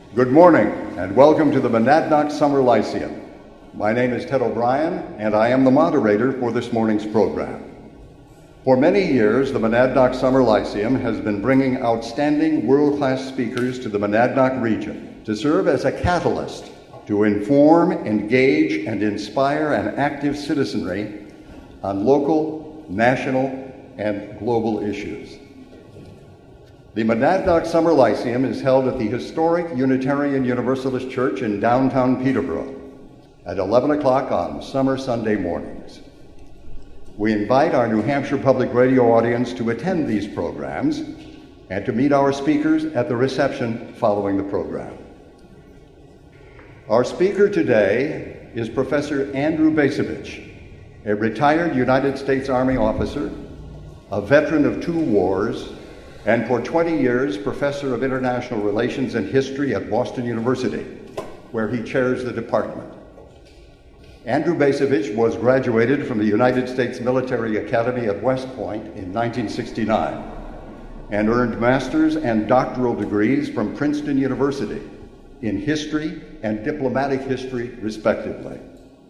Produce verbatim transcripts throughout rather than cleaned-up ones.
Good morning, and welcome to the Monadnock Summer Lyceum. My name is Ted O'Brien, and I am the moderator for this morning's program. For many years, the Monadnock Summer Lyceum has been bringing outstanding world-class speakers to the Monadnock region to serve as a catalyst to inform, engage, and inspire an active citizenry on local, national, and global issues. The Monadnock Summer Lyceum is held at the historic Unitarian Universalist Church in downtown Peterborough at eleven o'clock on summer Sunday mornings. We invite our New Hampshire Public Radio audience to attend these programs and to meet our speakers at the reception following the program. Our speaker today is Professor Andrew Bacevich, a retired United States Army officer, a veteran of two wars, and for twenty years, Professor of International Relations and History at Boston University, where he chairs the department. Andrew Bacevich was graduated from the United States Military Academy at West Point in nineteen sixty-nine and earned master's and doctoral degrees from Princeton University in history and diplomatic history, respectively.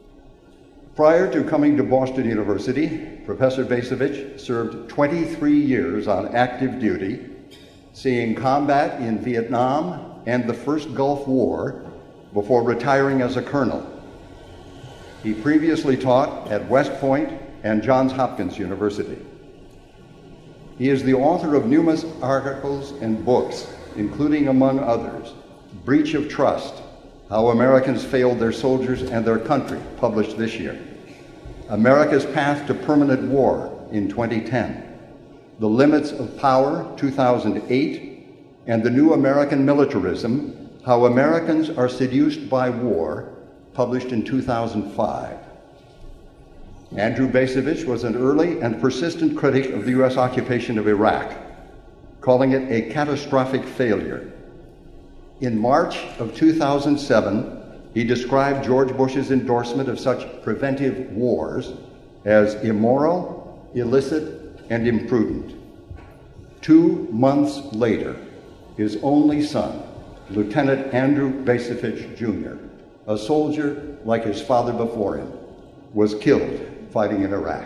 Prior to coming to Boston University, Professor Bacevich served twenty-three years on active duty, seeing combat in Vietnam and the First Gulf War before retiring as a colonel. He previously taught at West Point and Johns Hopkins University. He is the author of numerous articles and books, including, among others, Breach of Trust: How Americans Failed Their Soldiers and Their Country, published this year. America's Path to Permanent War in twenty ten. The Limits of Power, two thousand eight, and The New American Militarism: How Americans Are Seduced by War, published in two thousand five. Andrew Bacevich was an early and persistent critic of the U S occupation of Iraq, calling it a catastrophic failure. In March of two thousand seven, he described George Bush's endorsement of such preventive wars as immoral, illicit, and imprudent. Two months later, his only son, Lieutenant Andrew Bacevich Junior, a soldier like his father before him, was killed fighting in Iraq.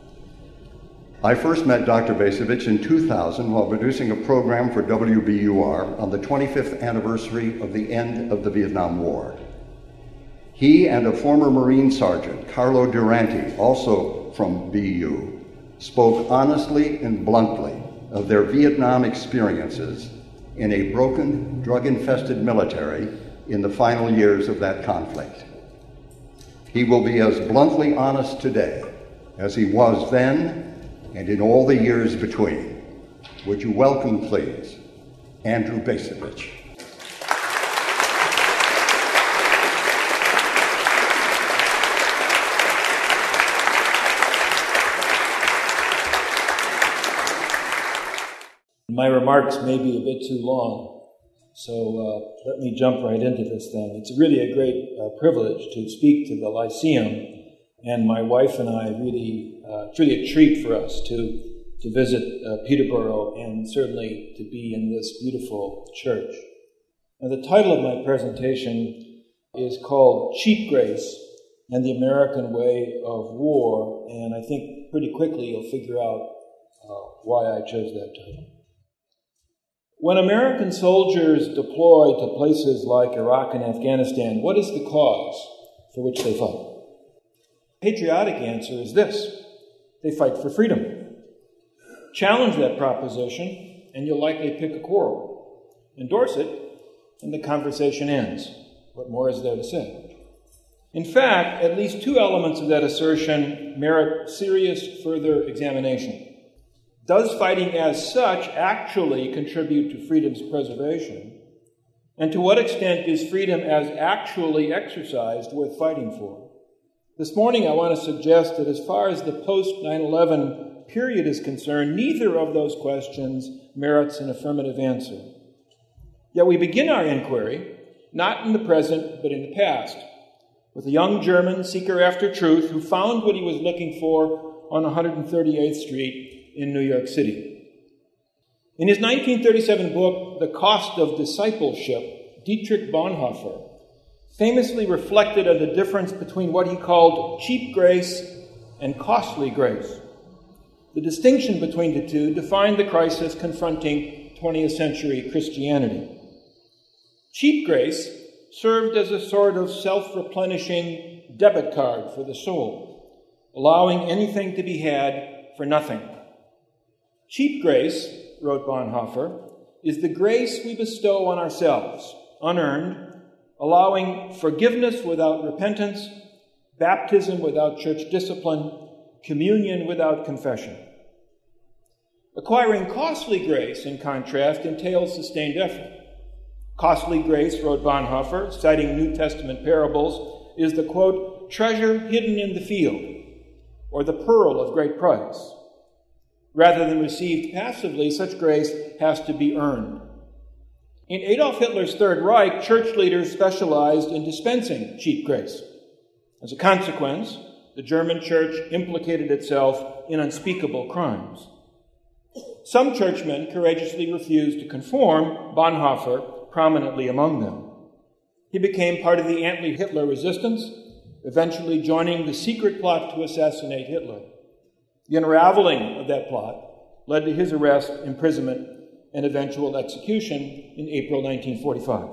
I first met Doctor Bacevich in two thousand while producing a program for W B U R on the twenty-fifth anniversary of the end of the Vietnam War. He and a former Marine Sergeant, Carlo Duranti, also from B U, spoke honestly and bluntly of their Vietnam experiences in a broken, drug-infested military in the final years of that conflict. He will be as bluntly honest today as he was then and in all the years between. Would you welcome, please, Andrew Bacevich. My remarks may be a bit too long, so uh, let me jump right into this thing. It's really a great uh, privilege to speak to the Lyceum, and my wife and I really, uh, it's really a treat for us to, to visit uh, Peterborough and certainly to be in this beautiful church. Now, the title of my presentation is called Cheap Grace and the American Way of War, and I think pretty quickly you'll figure out uh, why I chose that title. When American soldiers deploy to places like Iraq and Afghanistan, what is the cause for which they fight? The patriotic answer is this: they fight for freedom. Challenge that proposition, and you'll likely pick a quarrel. Endorse it, and the conversation ends. What more is there to say? In fact, at least two elements of that assertion merit serious further examination. Does fighting as such actually contribute to freedom's preservation? And to what extent is freedom as actually exercised worth fighting for? This morning I want to suggest that as far as the post nine eleven period is concerned, neither of those questions merits an affirmative answer. Yet we begin our inquiry, not in the present, but in the past, with a young German seeker after truth who found what he was looking for on one hundred thirty-eighth Street in New York City. In his nineteen thirty-seven book, The Cost of Discipleship, Dietrich Bonhoeffer, famously reflected on the difference between what he called cheap grace and costly grace. The distinction between the two defined the crisis confronting twentieth century Christianity. Cheap grace served as a sort of self-replenishing debit card for the soul, allowing anything to be had for nothing. Cheap grace, wrote Bonhoeffer, is the grace we bestow on ourselves, unearned, allowing forgiveness without repentance, baptism without church discipline, communion without confession. Acquiring costly grace, in contrast, entails sustained effort. Costly grace, wrote Bonhoeffer, citing New Testament parables, is the, quote, treasure hidden in the field, or the pearl of great price. Rather than received passively, such grace has to be earned. In Adolf Hitler's Third Reich, church leaders specialized in dispensing cheap grace. As a consequence, the German church implicated itself in unspeakable crimes. Some churchmen courageously refused to conform, Bonhoeffer prominently among them. He became part of the anti-Hitler resistance, eventually joining the secret plot to assassinate Hitler. The unraveling of that plot led to his arrest, imprisonment, and eventual execution in April nineteen forty-five.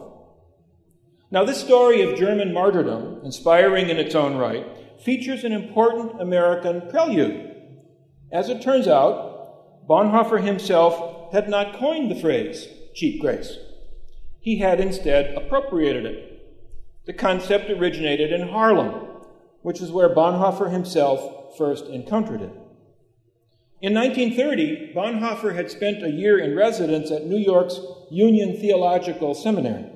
Now, this story of German martyrdom, inspiring in its own right, features an important American prelude. As it turns out, Bonhoeffer himself had not coined the phrase cheap grace. He had instead appropriated it. The concept originated in Harlem, which is where Bonhoeffer himself first encountered it. In nineteen thirty, Bonhoeffer had spent a year in residence at New York's Union Theological Seminary.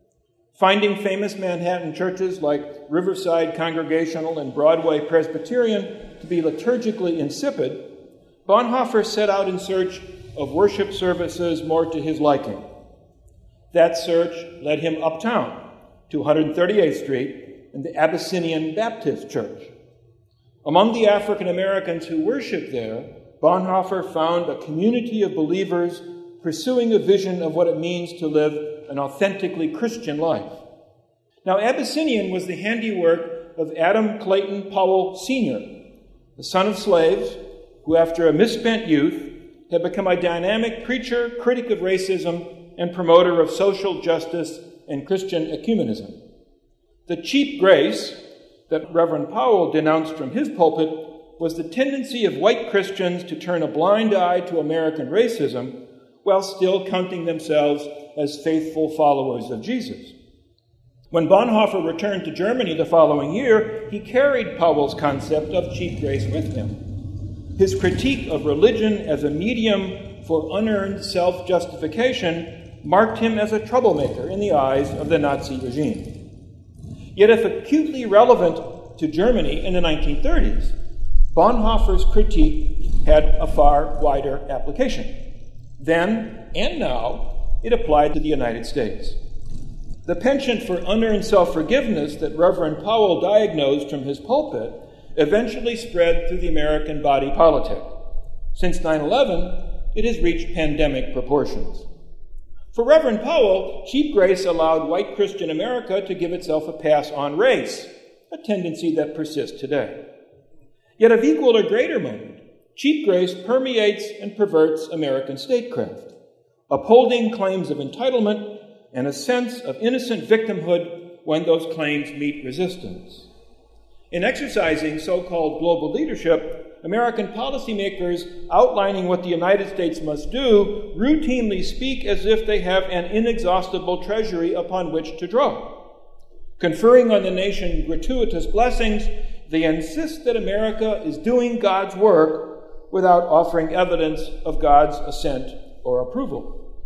Finding famous Manhattan churches like Riverside Congregational and Broadway Presbyterian to be liturgically insipid, Bonhoeffer set out in search of worship services more to his liking. That search led him uptown to one hundred thirty-eighth Street and the Abyssinian Baptist Church. Among the African Americans who worshiped there, Bonhoeffer found a community of believers pursuing a vision of what it means to live an authentically Christian life. Now, Abyssinian was the handiwork of Adam Clayton Powell Senior, the son of slaves who, after a misspent youth, had become a dynamic preacher, critic of racism, and promoter of social justice and Christian ecumenism. The cheap grace that Reverend Powell denounced from his pulpit was the tendency of white Christians to turn a blind eye to American racism while still counting themselves as faithful followers of Jesus. When Bonhoeffer returned to Germany the following year, he carried Powell's concept of cheap grace with him. His critique of religion as a medium for unearned self-justification marked him as a troublemaker in the eyes of the Nazi regime. Yet if acutely relevant to Germany in the nineteen thirties, Bonhoeffer's critique had a far wider application. Then, and now, it applied to the United States. The penchant for unearned self-forgiveness that Reverend Powell diagnosed from his pulpit eventually spread through the American body politic. Since nine eleven, it has reached pandemic proportions. For Reverend Powell, cheap grace allowed white Christian America to give itself a pass on race, a tendency that persists today. Yet of equal or greater moment, cheap grace permeates and perverts American statecraft, upholding claims of entitlement and a sense of innocent victimhood when those claims meet resistance. In exercising so-called global leadership, American policymakers outlining what the United States must do routinely speak as if they have an inexhaustible treasury upon which to draw. Conferring on the nation gratuitous blessings, they insist that America is doing God's work without offering evidence of God's assent or approval.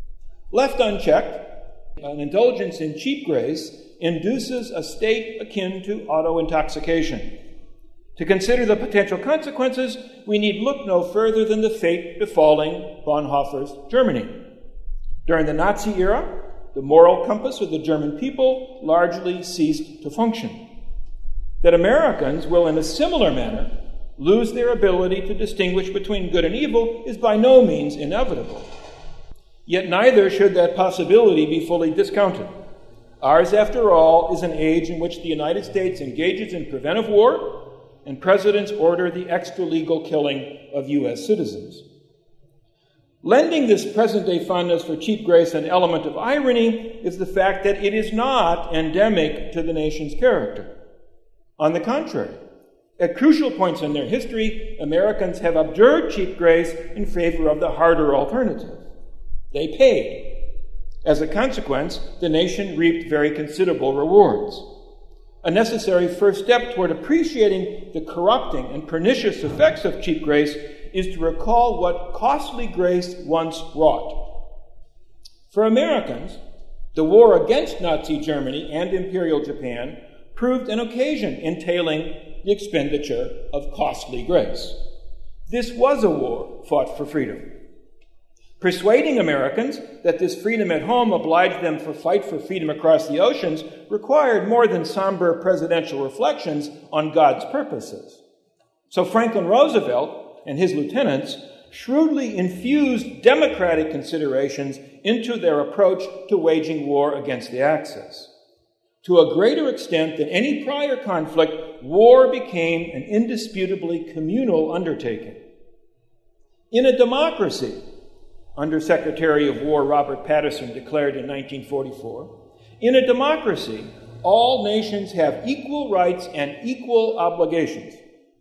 Left unchecked, an indulgence in cheap grace induces a state akin to auto-intoxication. To consider the potential consequences, we need look no further than the fate befalling Bonhoeffer's Germany. During the Nazi era, the moral compass of the German people largely ceased to function. That Americans will, in a similar manner, lose their ability to distinguish between good and evil is by no means inevitable. Yet neither should that possibility be fully discounted. Ours, after all, is an age in which the United States engages in preventive war, and presidents order the extra-legal killing of U S citizens. Lending this present-day fondness for cheap grace an element of irony is the fact that it is not endemic to the nation's character. On the contrary, at crucial points in their history, Americans have abjured cheap grace in favor of the harder alternative. They paid. As a consequence, the nation reaped very considerable rewards. A necessary first step toward appreciating the corrupting and pernicious effects of cheap grace is to recall what costly grace once wrought. For Americans, the war against Nazi Germany and Imperial Japan proved an occasion entailing the expenditure of costly grace. This was a war fought for freedom. Persuading Americans that this freedom at home obliged them to fight for freedom across the oceans required more than somber presidential reflections on God's purposes. So Franklin Roosevelt and his lieutenants shrewdly infused democratic considerations into their approach to waging war against the Axis. To a greater extent than any prior conflict, war became an indisputably communal undertaking. In a democracy, Under Secretary of War Robert Patterson declared in nineteen forty-four, in a democracy, all nations have equal rights and equal obligations.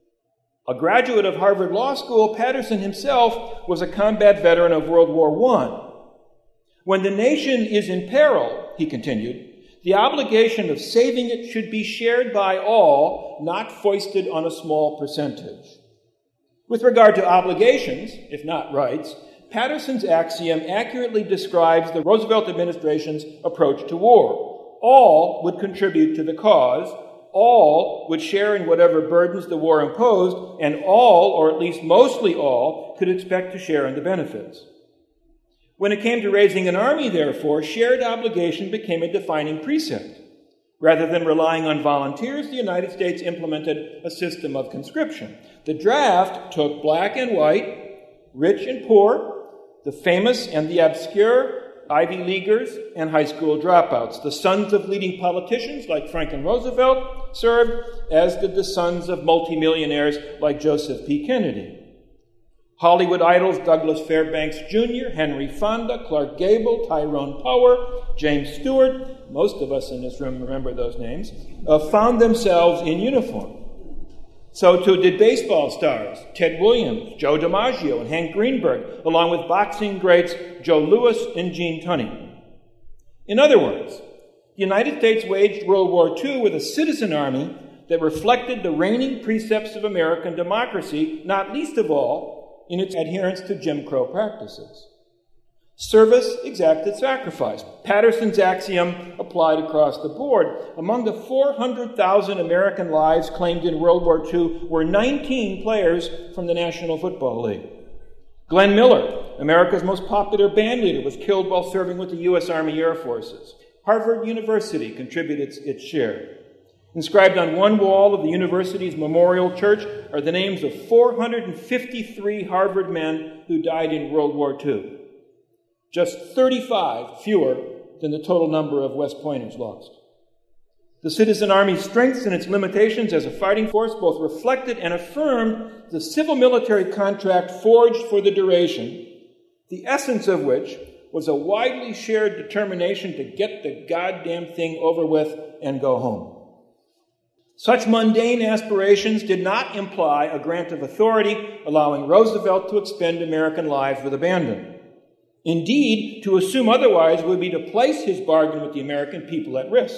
A graduate of Harvard Law School, Patterson himself was a combat veteran of World War One. When the nation is in peril, he continued, the obligation of saving it should be shared by all, not foisted on a small percentage. With regard to obligations, if not rights, Patterson's axiom accurately describes the Roosevelt administration's approach to war. All would contribute to the cause, all would share in whatever burdens the war imposed, and all, or at least mostly all, could expect to share in the benefits. When it came to raising an army, therefore, shared obligation became a defining precept. Rather than relying on volunteers, the United States implemented a system of conscription. The draft took black and white, rich and poor, the famous and the obscure, Ivy Leaguers and high school dropouts. The sons of leading politicians like Franklin Roosevelt served, as did the sons of multimillionaires like Joseph P. Kennedy. Hollywood idols Douglas Fairbanks Junior, Henry Fonda, Clark Gable, Tyrone Power, James Stewart, most of us in this room remember those names, uh, found themselves in uniform. So too did baseball stars Ted Williams, Joe DiMaggio, and Hank Greenberg, along with boxing greats Joe Louis and Gene Tunney. In other words, the United States waged World War Two with a citizen army that reflected the reigning precepts of American democracy, not least of all in its adherence to Jim Crow practices. Service exacted sacrifice. Patterson's axiom applied across the board. Among the four hundred thousand American lives claimed in World War Two were nineteen players from the National Football League. Glenn Miller, America's most popular band leader, was killed while serving with the U S Army Air Forces. Harvard University contributed its, its share. Inscribed on one wall of the university's memorial church are the names of four hundred fifty-three Harvard men who died in World War Two. Just thirty-five fewer than the total number of West Pointers lost. The Citizen Army's strengths and its limitations as a fighting force both reflected and affirmed the civil-military contract forged for the duration, the essence of which was a widely shared determination to get the goddamn thing over with and go home. Such mundane aspirations did not imply a grant of authority allowing Roosevelt to expend American lives with abandon. Indeed, to assume otherwise would be to place his bargain with the American people at risk.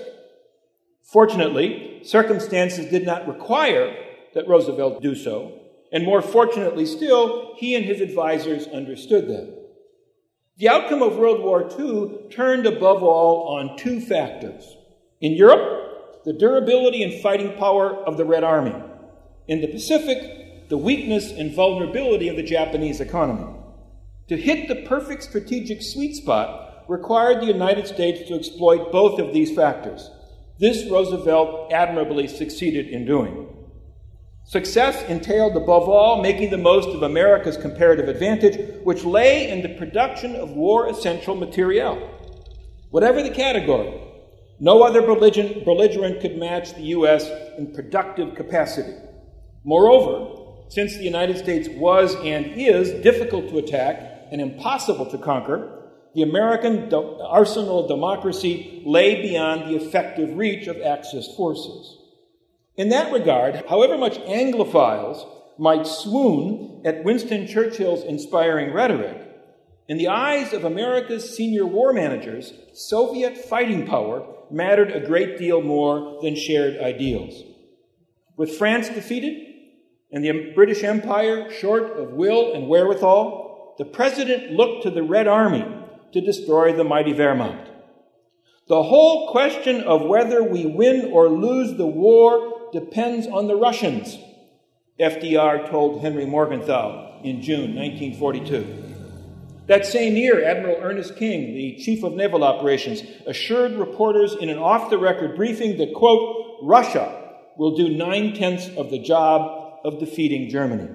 Fortunately, circumstances did not require that Roosevelt do so, and more fortunately still, he and his advisors understood that. The outcome of World War Two turned above all on two factors. In Europe, the durability and fighting power of the Red Army. In the Pacific, the weakness and vulnerability of the Japanese economy. To hit the perfect strategic sweet spot required the United States to exploit both of these factors. This Roosevelt admirably succeeded in doing. Success entailed, above all, making the most of America's comparative advantage, which lay in the production of war-essential materiel. Whatever the category, No other belligerent, belligerent could match the U S in productive capacity. Moreover, since the United States was and is difficult to attack and impossible to conquer, the American do- arsenal of democracy lay beyond the effective reach of Axis forces. In that regard, however much Anglophiles might swoon at Winston Churchill's inspiring rhetoric, in the eyes of America's senior war managers, Soviet fighting power mattered a great deal more than shared ideals. With France defeated and the British Empire short of will and wherewithal, the president looked to the Red Army to destroy the mighty Wehrmacht. The whole question of whether we win or lose the war depends on the Russians, F D R told Henry Morgenthau in June nineteen forty-two. That same year, Admiral Ernest King, the chief of naval operations, assured reporters in an off-the-record briefing that, quote, Russia will do nine-tenths of the job of defeating Germany.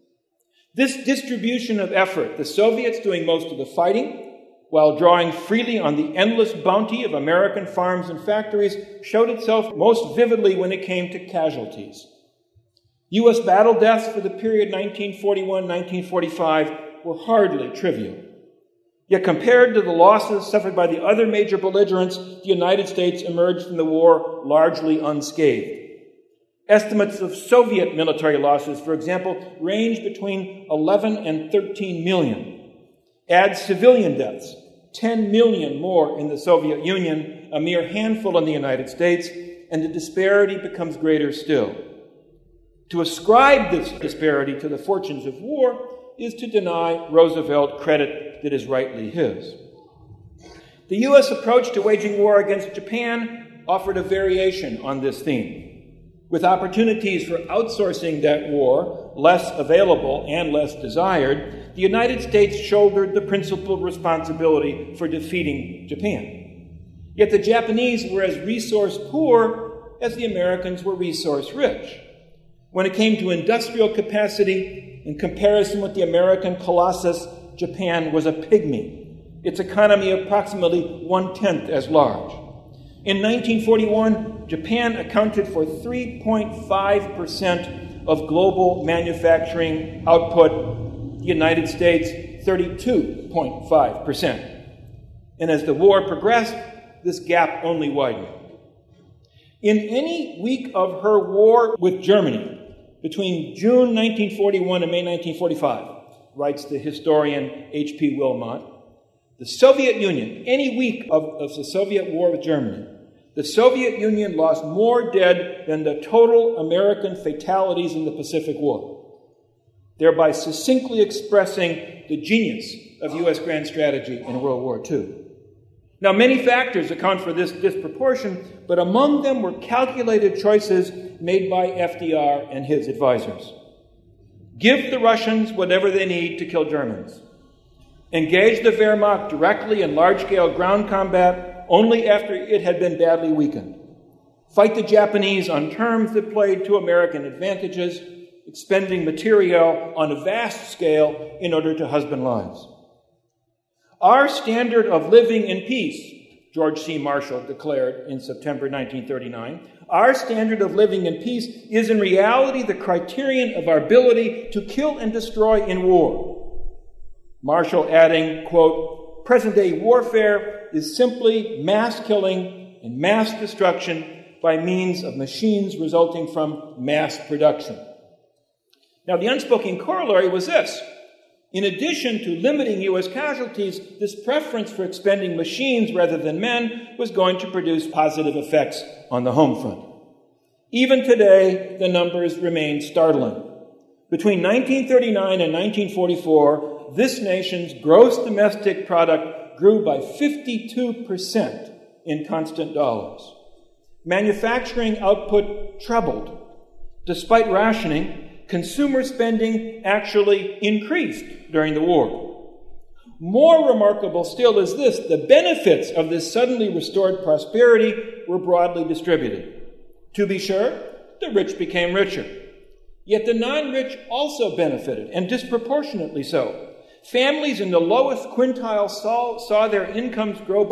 This distribution of effort, the Soviets doing most of the fighting, while drawing freely on the endless bounty of American farms and factories, showed itself most vividly when it came to casualties. U S battle deaths for the period nineteen forty-one to nineteen forty-five were hardly trivial. Yet compared to the losses suffered by the other major belligerents, the United States emerged from the war largely unscathed. Estimates of Soviet military losses, for example, range between eleven and thirteen million. Add civilian deaths, ten million more in the Soviet Union, a mere handful in the United States, and the disparity becomes greater still. To ascribe this disparity to the fortunes of war is to deny Roosevelt credit that is rightly his. The U S approach to waging war against Japan offered a variation on this theme. With opportunities for outsourcing that war less available and less desired, the United States shouldered the principal responsibility for defeating Japan. Yet the Japanese were as resource poor as the Americans were resource rich. When it came to industrial capacity, in comparison with the American colossus, Japan was a pygmy, its economy approximately one-tenth as large. In nineteen forty-one, Japan accounted for three point five percent of global manufacturing output, the United States thirty-two point five percent. And as the war progressed, this gap only widened. In any week of her war with Germany, between June nineteen forty-one and May nineteen forty-five, writes the historian H P Wilmot, the Soviet Union, any week of, of the Soviet war with Germany, the Soviet Union lost more dead than the total American fatalities in the Pacific War, thereby succinctly expressing the genius of U S grand strategy in World War Two. Now, many factors account for this disproportion, but among them were calculated choices made by F D R and his advisors. Give the Russians whatever they need to kill Germans. Engage the Wehrmacht directly in large-scale ground combat only after it had been badly weakened. Fight the Japanese on terms that played to American advantages, expending material on a vast scale in order to husband lives. Our standard of living in peace, George C. Marshall declared in September nineteen thirty-nine, our standard of living in peace is in reality the criterion of our ability to kill and destroy in war. Marshall adding, quote, present-day warfare is simply mass killing and mass destruction by means of machines resulting from mass production. Now, the unspoken corollary was this. In addition to limiting U S casualties, this preference for expending machines rather than men was going to produce positive effects on the home front. Even today, the numbers remain startling. Between nineteen thirty-nine and nineteen forty-four, this nation's gross domestic product grew by fifty-two percent in constant dollars. Manufacturing output trebled. Despite rationing, consumer spending actually increased during the war. More remarkable still is this: the benefits of this suddenly restored prosperity were broadly distributed. To be sure, the rich became richer. Yet the non-rich also benefited, and disproportionately so. Families in the lowest quintile saw, saw their incomes grow by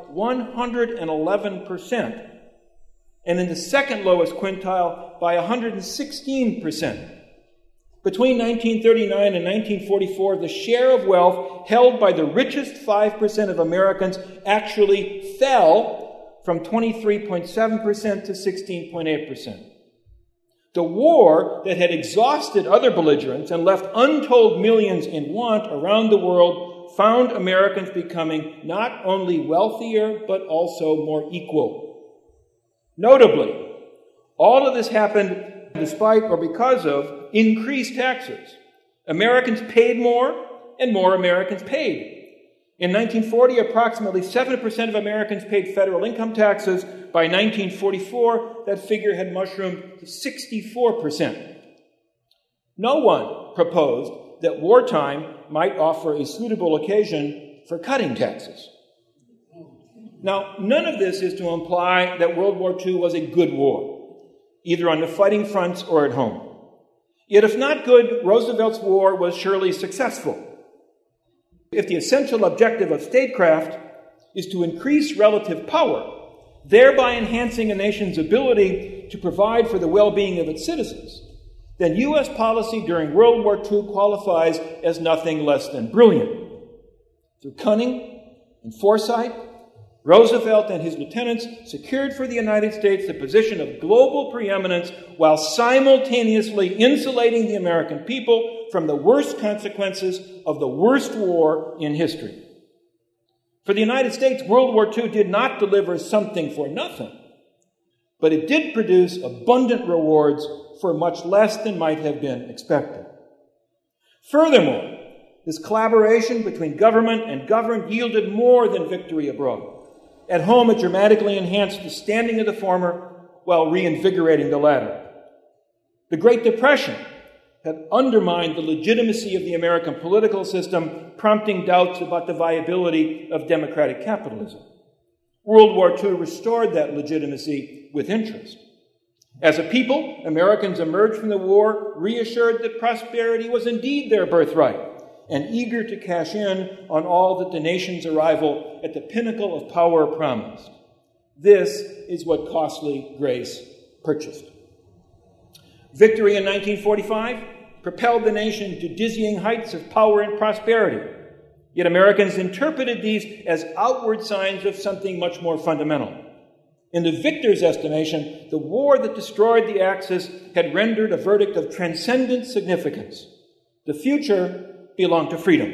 one hundred eleven percent, and in the second lowest quintile by one hundred sixteen percent. Between nineteen thirty-nine and nineteen forty-four, the share of wealth held by the richest five percent of Americans actually fell from twenty-three point seven percent to sixteen point eight percent. The war that had exhausted other belligerents and left untold millions in want around the world found Americans becoming not only wealthier, but also more equal. Notably, all of this happened despite or because of increased taxes. Americans paid more, and more Americans paid. In nineteen forty, approximately seven percent of Americans paid federal income taxes. By nineteen forty-four, that figure had mushroomed to sixty-four percent. No one proposed that wartime might offer a suitable occasion for cutting taxes. Now, none of this is to imply that World War Two was a good war, either on the fighting fronts or at home. Yet if not good, Roosevelt's war was surely successful. If the essential objective of statecraft is to increase relative power, thereby enhancing a nation's ability to provide for the well-being of its citizens, then U S policy during World War Two qualifies as nothing less than brilliant. Through cunning and foresight, Roosevelt and his lieutenants secured for the United States the position of global preeminence while simultaneously insulating the American people from the worst consequences of the worst war in history. For the United States, World War Two did not deliver something for nothing, but it did produce abundant rewards for much less than might have been expected. Furthermore, this collaboration between government and governed yielded more than victory abroad. At home, it dramatically enhanced the standing of the former while reinvigorating the latter. The Great Depression had undermined the legitimacy of the American political system, prompting doubts about the viability of democratic capitalism. World War Two restored that legitimacy with interest. As a people, Americans emerged from the war reassured that prosperity was indeed their birthright, and eager to cash in on all that the nation's arrival at the pinnacle of power promised. This is what costly grace purchased. Victory in nineteen forty-five propelled the nation to dizzying heights of power and prosperity. Yet Americans interpreted these as outward signs of something much more fundamental. In the victor's estimation, the war that destroyed the Axis had rendered a verdict of transcendent significance. The future belonged to freedom.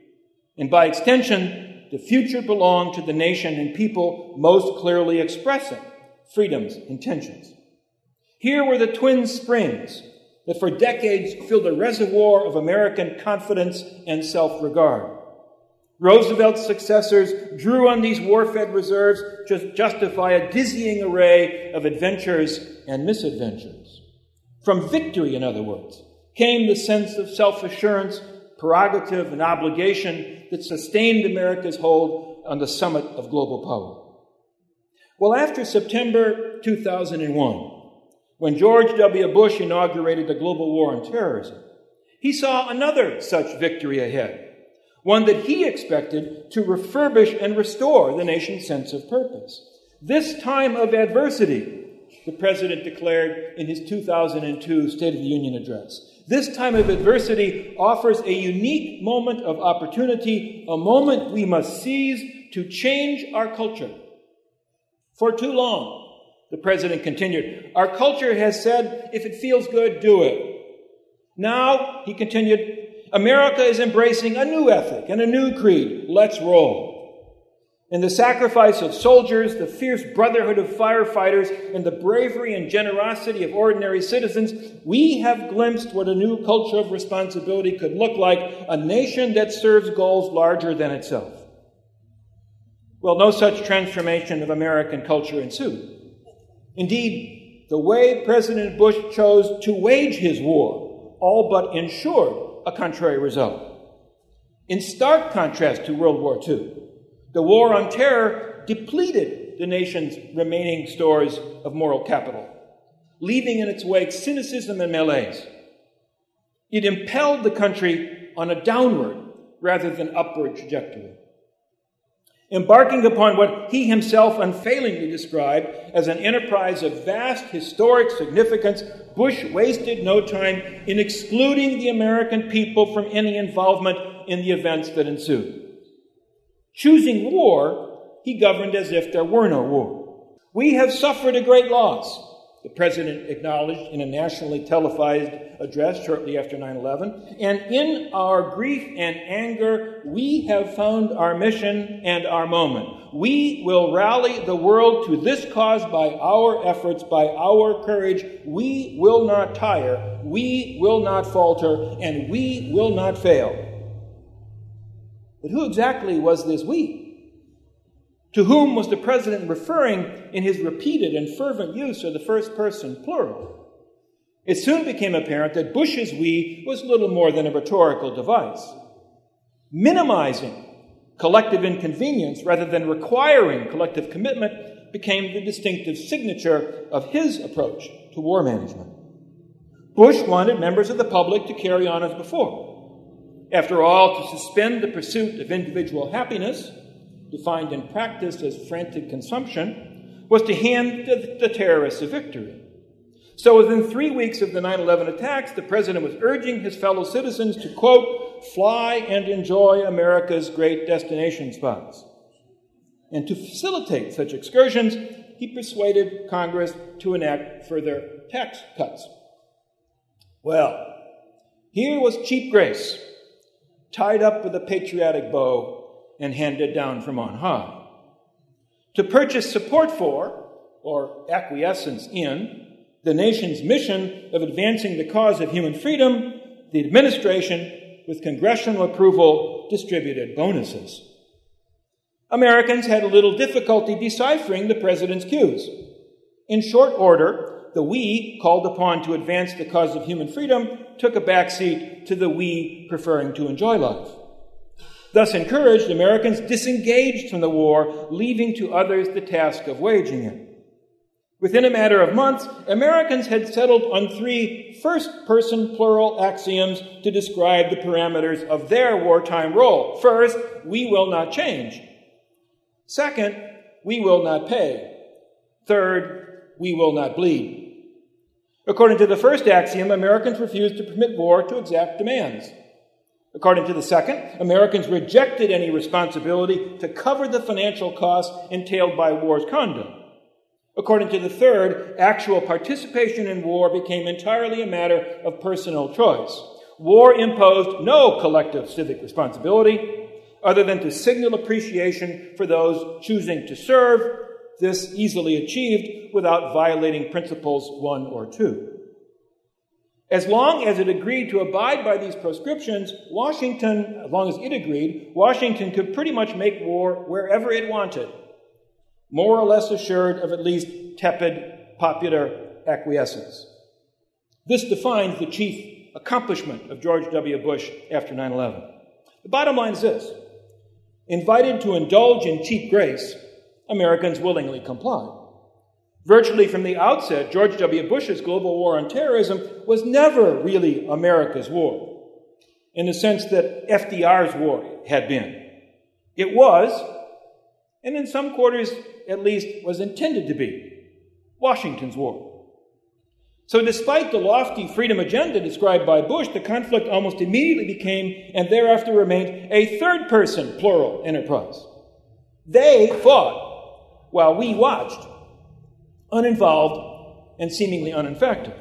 And by extension, the future belonged to the nation and people most clearly expressing freedom's intentions. Here were the twin springs that for decades filled a reservoir of American confidence and self-regard. Roosevelt's successors drew on these war-fed reserves to justify a dizzying array of adventures and misadventures. From victory, in other words, came the sense of self-assurance, prerogative, and obligation that sustained America's hold on the summit of global power. Well, after September two thousand one, when George W. Bush inaugurated the global war on terrorism, he saw another such victory ahead, one that he expected to refurbish and restore the nation's sense of purpose. This time of adversity, the president declared in his two thousand two State of the Union address, this time of adversity offers a unique moment of opportunity, a moment we must seize to change our culture. For too long, the president continued, our culture has said, if it feels good, do it. Now, he continued, America is embracing a new ethic and a new creed. Let's roll. In the sacrifice of soldiers, the fierce brotherhood of firefighters, and the bravery and generosity of ordinary citizens, we have glimpsed what a new culture of responsibility could look like, a nation that serves goals larger than itself. Well, no such transformation of American culture ensued. Indeed, the way President Bush chose to wage his war all but ensured a contrary result. In stark contrast to World War Two, the war on terror depleted the nation's remaining stores of moral capital, leaving in its wake cynicism and malaise. It impelled the country on a downward rather than upward trajectory. Embarking upon what he himself unfailingly described as an enterprise of vast historic significance, Bush wasted no time in excluding the American people from any involvement in the events that ensued. Choosing war, he governed as if there were no war. We have suffered a great loss, the president acknowledged in a nationally televised address shortly after nine eleven. And in our grief and anger, we have found our mission and our moment. We will rally the world to this cause by our efforts, by our courage. We will not tire, we will not falter, and we will not fail. But who exactly was this we? To whom was the president referring in his repeated and fervent use of the first person plural? It soon became apparent that Bush's we was little more than a rhetorical device. Minimizing collective inconvenience rather than requiring collective commitment became the distinctive signature of his approach to war management. Bush wanted members of the public to carry on as before. After all, to suspend the pursuit of individual happiness, defined in practice as frantic consumption, was to hand the, the terrorists a victory. So within three weeks of the nine eleven attacks, the president was urging his fellow citizens to, quote, fly and enjoy America's great destination spots. And to facilitate such excursions, he persuaded Congress to enact further tax cuts. Well, here was cheap grace, tied up with a patriotic bow and handed down from on high. To purchase support for, or acquiescence in, the nation's mission of advancing the cause of human freedom, the administration, with congressional approval, distributed bonuses. Americans had a little difficulty deciphering the president's cues. In short order, the we called upon to advance the cause of human freedom took a backseat to the we preferring to enjoy life. Thus encouraged, Americans disengaged from the war, leaving to others the task of waging it. Within a matter of months, Americans had settled on three first-person plural axioms to describe the parameters of their wartime role. First, we will not change. Second, we will not pay. Third, we will not bleed. According to the first axiom, Americans refused to permit war to exact demands. According to the second, Americans rejected any responsibility to cover the financial costs entailed by war's conduct. According to the third, actual participation in war became entirely a matter of personal choice. War imposed no collective civic responsibility other than to signal appreciation for those choosing to serve, this easily achieved without violating principles one or two. As long as it agreed to abide by these proscriptions, Washington, as long as it agreed, Washington could pretty much make war wherever it wanted, more or less assured of at least tepid popular acquiescence. This defines the chief accomplishment of George W. Bush after nine eleven. The bottom line is this: invited to indulge in cheap grace, Americans willingly complied. Virtually from the outset, George W. Bush's global war on terrorism was never really America's war, in the sense that F D R's war had been. It was, and in some quarters at least was intended to be, Washington's war. So despite the lofty freedom agenda described by Bush, the conflict almost immediately became, and thereafter remained, a third-person plural enterprise. They fought while we watched, uninvolved and seemingly uninfected.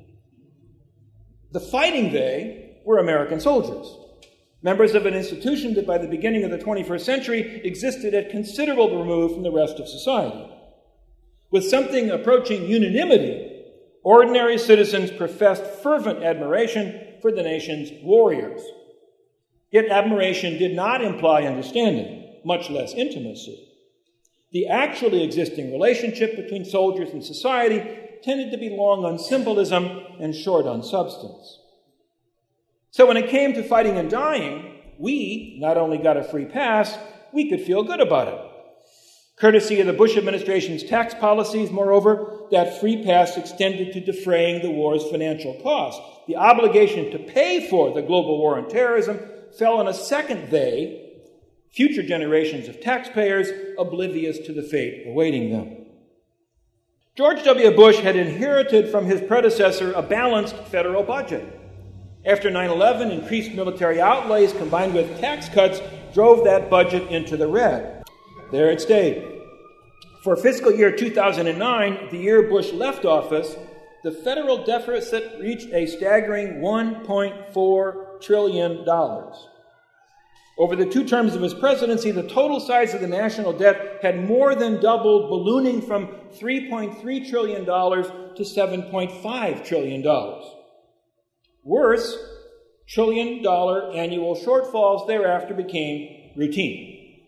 The fighting they were American soldiers, members of an institution that by the beginning of the twenty-first century existed at considerable remove from the rest of society. With something approaching unanimity, ordinary citizens professed fervent admiration for the nation's warriors. Yet admiration did not imply understanding, much less intimacy. The actually existing relationship between soldiers and society tended to be long on symbolism and short on substance. So when it came to fighting and dying, we not only got a free pass, we could feel good about it. Courtesy of the Bush administration's tax policies, moreover, that free pass extended to defraying the war's financial costs. The obligation to pay for the global war on terrorism fell on a second they, future generations of taxpayers oblivious to the fate awaiting them. George W. Bush had inherited from his predecessor a balanced federal budget. After nine eleven, increased military outlays combined with tax cuts drove that budget into the red. There it stayed. For fiscal year two thousand nine, the year Bush left office, the federal deficit reached a staggering one point four trillion dollars. Over the two terms of his presidency, the total size of the national debt had more than doubled, ballooning from three point three trillion dollars to seven point five trillion dollars. Worse, trillion-dollar annual shortfalls thereafter became routine.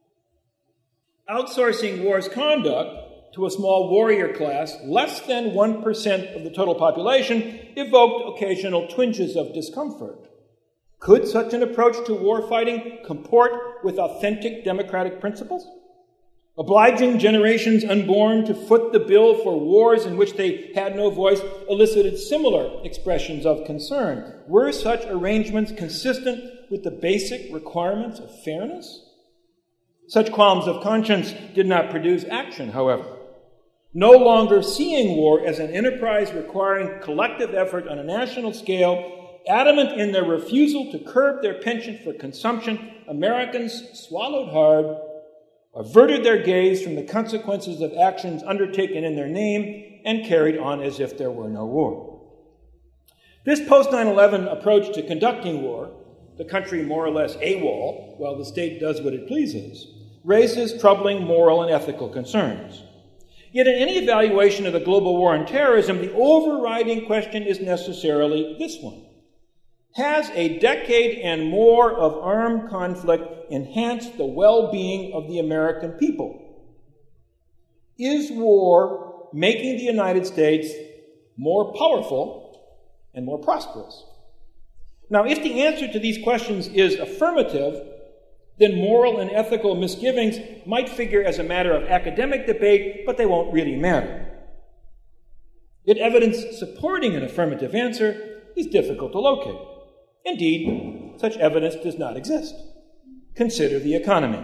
Outsourcing war's conduct to a small warrior class, less than one percent of the total population, evoked occasional twinges of discomfort. Could such an approach to warfighting comport with authentic democratic principles? Obliging generations unborn to foot the bill for wars in which they had no voice elicited similar expressions of concern. Were such arrangements consistent with the basic requirements of fairness? Such qualms of conscience did not produce action, however. No longer seeing war as an enterprise requiring collective effort on a national scale, adamant in their refusal to curb their penchant for consumption, Americans swallowed hard, averted their gaze from the consequences of actions undertaken in their name, and carried on as if there were no war. This post nine eleven approach to conducting war, the country more or less AWOL, while the state does what it pleases, raises troubling moral and ethical concerns. Yet in any evaluation of the global war on terrorism, the overriding question is necessarily this one. Has a decade and more of armed conflict enhanced the well-being of the American people? Is war making the United States more powerful and more prosperous? Now, if the answer to these questions is affirmative, then moral and ethical misgivings might figure as a matter of academic debate, but they won't really matter. Yet evidence supporting an affirmative answer is difficult to locate. Indeed, such evidence does not exist. Consider the economy.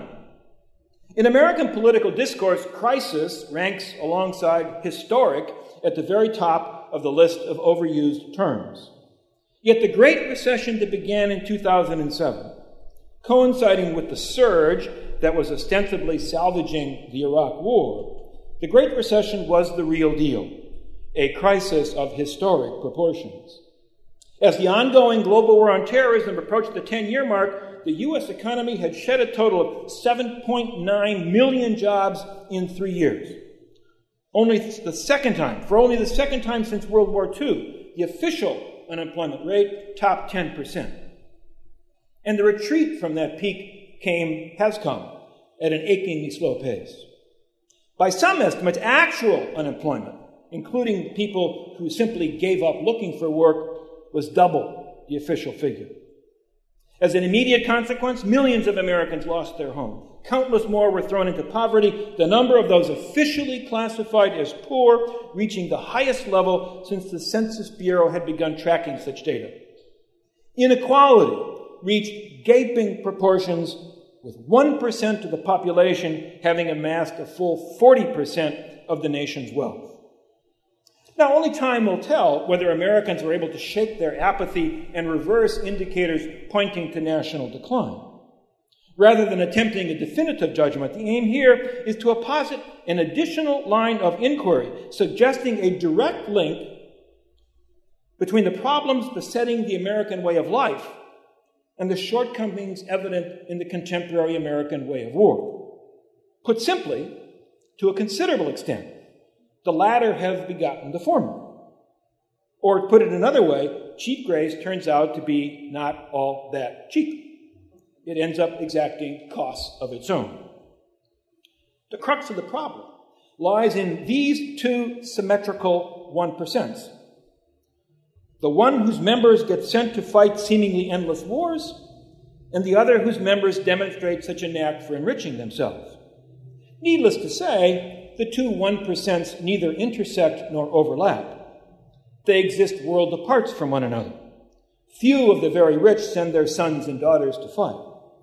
In American political discourse, crisis ranks alongside historic at the very top of the list of overused terms. Yet the Great Recession that began in two thousand seven, coinciding with the surge that was ostensibly salvaging the Iraq War, the Great Recession was the real deal, a crisis of historic proportions. As the ongoing global war on terrorism approached the ten-year mark, the U S economy had shed a total of seven point nine million jobs in three years. Only the second time, for only the second time since World War Two, the official unemployment rate topped ten percent. And the retreat from that peak came, has come, at an achingly slow pace. By some estimates, actual unemployment, including people who simply gave up looking for work, was double the official figure. As an immediate consequence, millions of Americans lost their home. Countless more were thrown into poverty, the number of those officially classified as poor reaching the highest level since the Census Bureau had begun tracking such data. Inequality reached gaping proportions, with one percent of the population having amassed a full forty percent of the nation's wealth. Now, only time will tell whether Americans were able to shake their apathy and reverse indicators pointing to national decline. Rather than attempting a definitive judgment, the aim here is to posit an additional line of inquiry, suggesting a direct link between the problems besetting the American way of life and the shortcomings evident in the contemporary American way of war. Put simply, to a considerable extent, the latter have begotten the former. Or to put it another way, cheap grace turns out to be not all that cheap. It ends up exacting costs of its own. The crux of the problem lies in these two symmetrical one percents. The one whose members get sent to fight seemingly endless wars, and the other whose members demonstrate such a knack for enriching themselves. Needless to say, the two one percents neither intersect nor overlap. They exist worlds apart from one another. Few of the very rich send their sons and daughters to fight.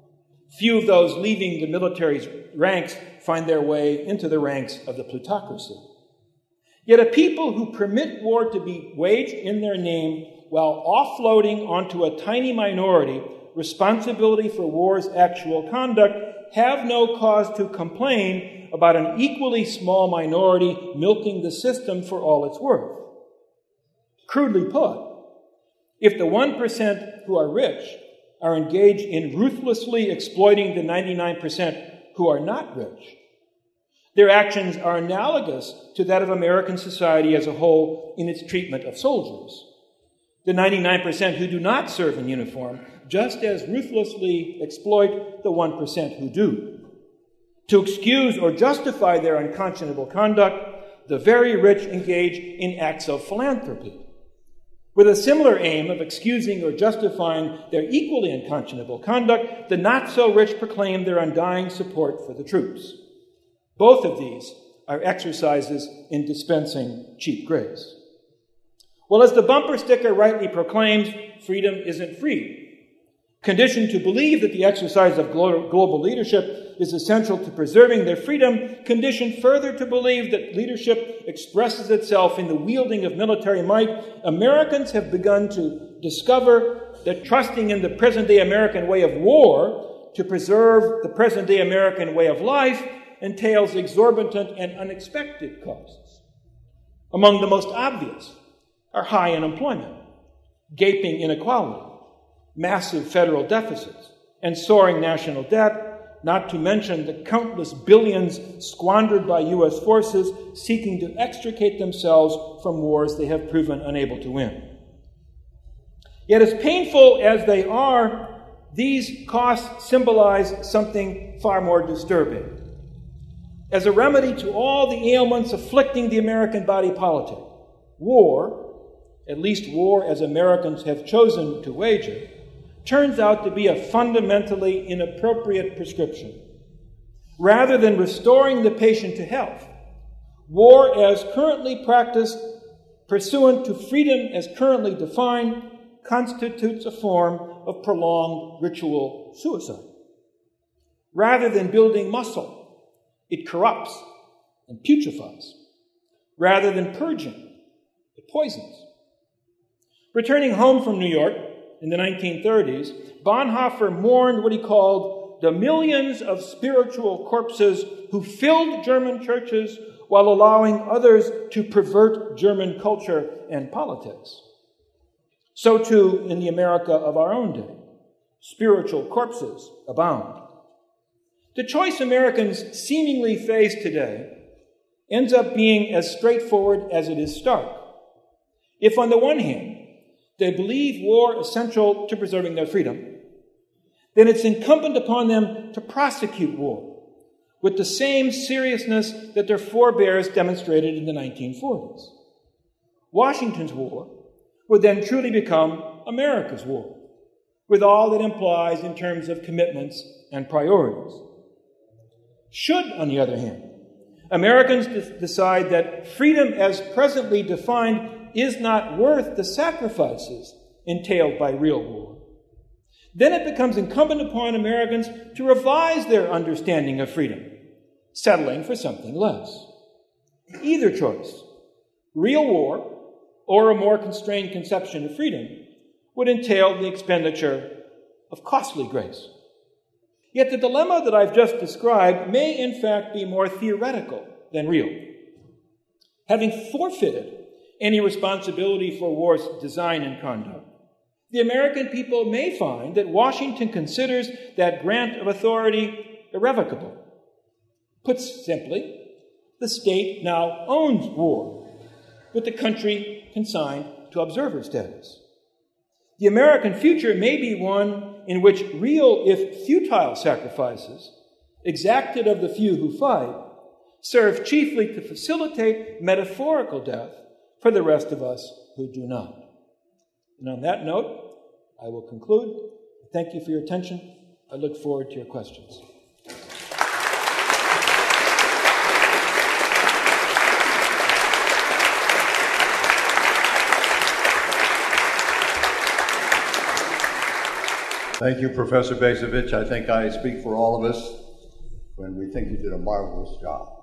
Few of those leaving the military's ranks find their way into the ranks of the plutocracy. Yet a people who permit war to be waged in their name while offloading onto a tiny minority responsibility for war's actual conduct have no cause to complain about an equally small minority milking the system for all it's worth. Crudely put, if the one percent who are rich are engaged in ruthlessly exploiting the ninety-nine percent who are not rich, their actions are analogous to that of American society as a whole in its treatment of soldiers. The ninety-nine percent who do not serve in uniform just as ruthlessly exploit the one percent who do. To excuse or justify their unconscionable conduct, the very rich engage in acts of philanthropy, with a similar aim of excusing or justifying their equally unconscionable conduct. The not-so-rich proclaim their undying support for the troops. Both of these are exercises in dispensing cheap grace. Well, as the bumper sticker rightly proclaims, freedom isn't free. Conditioned to believe that the exercise of global leadership is essential to preserving their freedom, conditioned further to believe that leadership expresses itself in the wielding of military might, Americans have begun to discover that trusting in the present-day American way of war to preserve the present-day American way of life entails exorbitant and unexpected costs. Among the most obvious are high unemployment, gaping inequality, massive federal deficits, and soaring national debt, not to mention the countless billions squandered by U S forces seeking to extricate themselves from wars they have proven unable to win. Yet as painful as they are, these costs symbolize something far more disturbing. As a remedy to all the ailments afflicting the American body politic, war, at least war as Americans have chosen to wage it, turns out to be a fundamentally inappropriate prescription. Rather than restoring the patient to health, war as currently practiced, pursuant to freedom as currently defined, constitutes a form of prolonged ritual suicide. Rather than building muscle, it corrupts and putrefies. Rather than purging, it poisons. Returning home from New York in the nineteen thirties, Bonhoeffer mourned what he called the millions of spiritual corpses who filled German churches while allowing others to pervert German culture and politics. So too in the America of our own day, spiritual corpses abound. The choice Americans seemingly face today ends up being as straightforward as it is stark. If on the one hand, they believe war essential to preserving their freedom, then it's incumbent upon them to prosecute war with the same seriousness that their forebears demonstrated in the nineteen forties. Washington's war would then truly become America's war, with all that implies in terms of commitments and priorities. Should, on the other hand, Americans de- decide that freedom as presently defined is not worth the sacrifices entailed by real war, then it becomes incumbent upon Americans to revise their understanding of freedom, settling for something less. Either choice, real war or a more constrained conception of freedom, would entail the expenditure of costly grace. Yet the dilemma that I've just described may in fact be more theoretical than real. Having forfeited any responsibility for war's design and conduct, the American people may find that Washington considers that grant of authority irrevocable. Put simply, the state now owns war, with the country consigned to observer status. The American future may be one in which real, if futile, sacrifices, exacted of the few who fight, serve chiefly to facilitate metaphorical death for the rest of us who do not. And on that note, I will conclude. Thank you for your attention. I look forward to your questions. Thank you, Professor Bacevich. I think I speak for all of us when we think you did a marvelous job.